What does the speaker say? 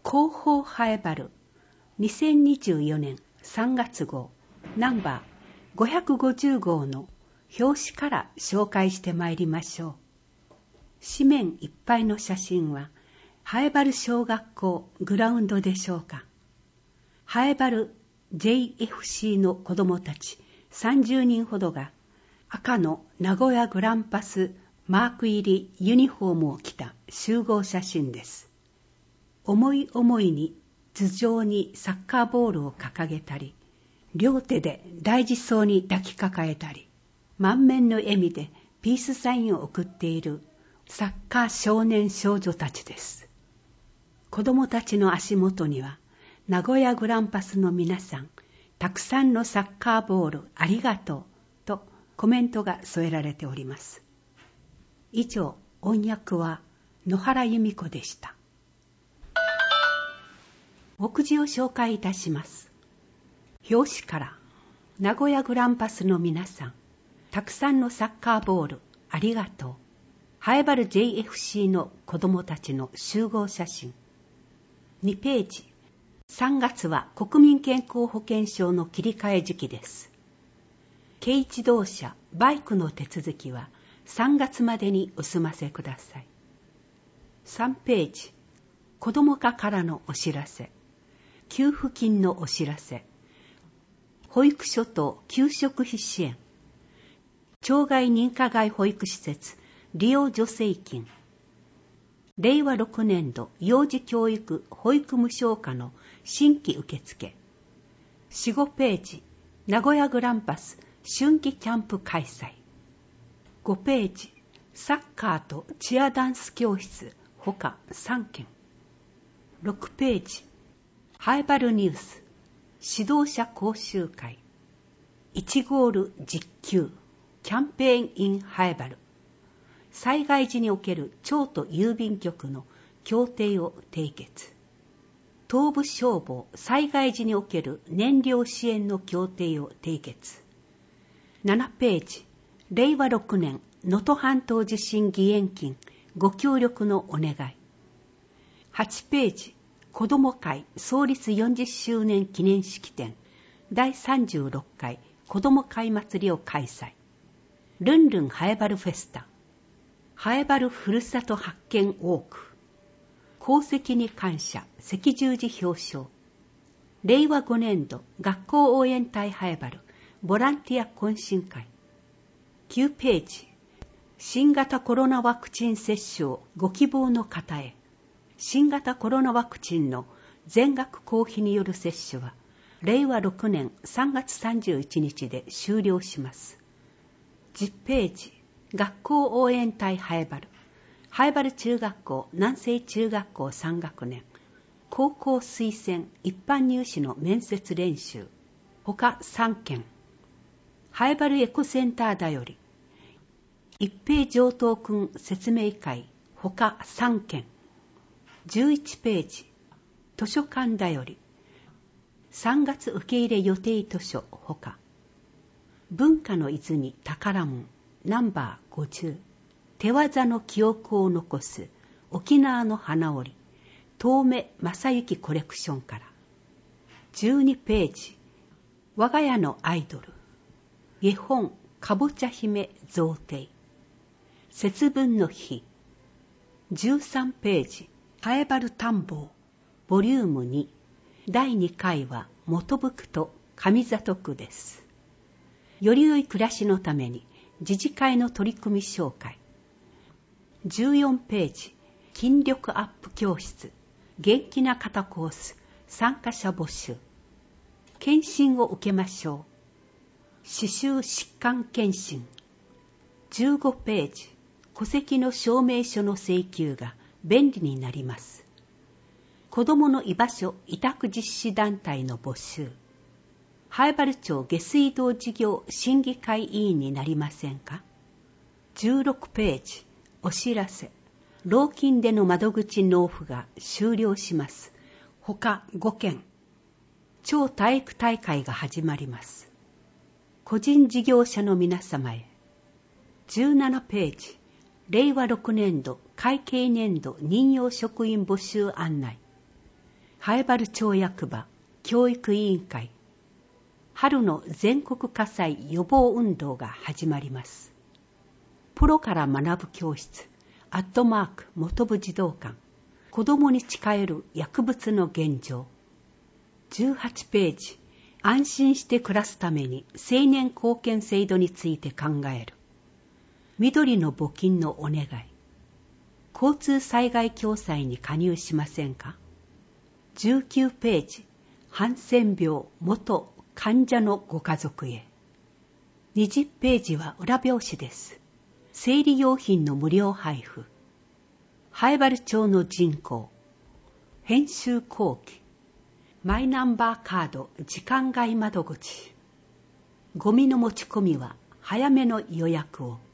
広報ハエバル2024年3月号ナンバー550号の表紙から紹介してまいりましょう。紙面いっぱいの写真はハエバル小学校グラウンドでしょうか。ハエバル JFC の子どもたち30人ほどが赤の名古屋グランパスマーク入りユニフォームを着た集合写真です。思い思いに頭上にサッカーボールを掲げたり、両手で大事そうに抱きかかえたり、満面の笑みでピースサインを送っているサッカー少年少女たちです。子供たちの足元には、名古屋グランパスの皆さん、たくさんのサッカーボールありがとうとコメントが添えられております。以上、音訳は野原由美子でした。目次を紹介いたします。表紙から、名古屋グランパスの皆さん、たくさんのサッカーボールありがとう。ハエバル JFC の子供たちの集合写真。2ページ。3月は国民健康保険証の切り替え時期です。軽自動車、バイクの手続きは3月までにお済ませください。3ページ。子ども課からのお知らせ。給付金のお知らせ。保育所と給食費支援。町外認可外保育施設利用助成金。令和6年度幼児教育保育無償化の新規受付。4、5ページ。名古屋グランパス春季キャンプ開催。5ページ。サッカーとチアダンス教室ほか3件。6ページ。ハエバルニュース指導者講習会1ゴール実給キャンペーン in ハエバル災害時における町と郵便局の協定を締結東部消防災害時における燃料支援の協定を締結7ページ令和6年能登半島地震義援金ご協力のお願い8ページ子ども会創立40周年記念式典第36回子ども会祭りを開催ルンルンハエバルフェスタハエバルふるさと発見ウォーク功績に感謝赤十字表彰令和5年度学校応援隊ハエバルボランティア懇親会9ページ新型コロナワクチン接種をご希望の方へ新型コロナワクチンの全額公費による接種は令和6年3月31日で終了します。10ページ学校応援隊ハエバルハエバル中学校南西中学校3学年高校推薦一般入試の面接練習他3件ハエバルエコセンターだより一平上等君説明会他3件11ページ図書館だより3月受け入れ予定図書ほか文化の泉宝門ナンバー50手技の記憶を残す沖縄の花織遠目正幸コレクションから12ページ我が家のアイドル絵本かぼちゃ姫贈呈節分の日13ページハエバル探訪ボリューム2第2回は本福と上里区です。より良い暮らしのために自治会の取り組み紹介14ページ筋力アップ教室元気な方コース参加者募集検診を受けましょう歯周疾患検診15ページ戸籍の証明書の請求が便利になります。子どもの居場所委託実施団体の募集。ハエバル町下水道事業審議会委員になりませんか ?16 ページお知らせ。老金での窓口納付が終了します。他5件。町体育大会が始まります。個人事業者の皆様へ。17ページ。令和6年度会計年度任用職員募集案内南風原町役場教育委員会、春の全国火災予防運動が始まります。プロから学ぶ教室元部児童館、子どもに誓える薬物の現状。18ページ、安心して暮らすために青年貢献制度について考える。緑の募金のお願い。交通災害共済に加入しませんか。19ページ、ハンセン病元患者のご家族へ。20ページは裏表紙です。生理用品の無料配布。南風原町の人口。編集後期。マイナンバーカード時間外窓口。ゴミの持ち込みは早めの予約を。